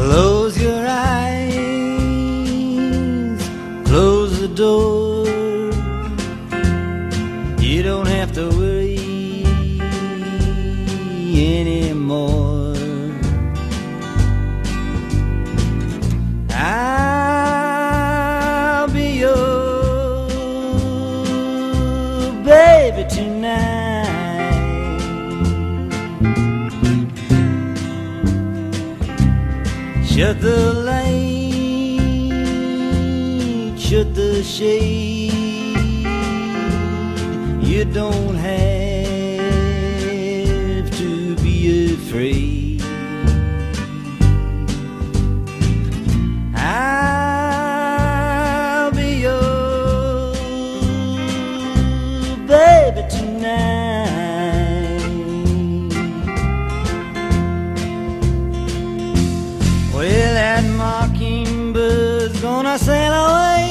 Close your eyes, close the door. You don't have to worry anymore. I'll be your baby tonight. Shut the light, shut the shade. You don't have to be afraid. I'll be your baby tonight. Well, that mockingbird's gonna sail away.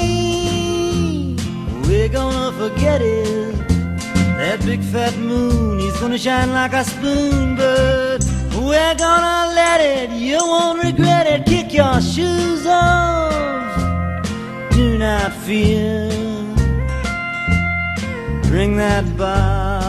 We're gonna forget it. That big fat moon, he's gonna shine like a spoon, but we're gonna let it. You won't regret it. Kick your shoes off, do not fear. Bring that bar